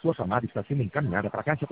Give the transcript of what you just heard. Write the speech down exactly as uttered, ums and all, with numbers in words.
Sua chamada está sendo encaminhada para a caixa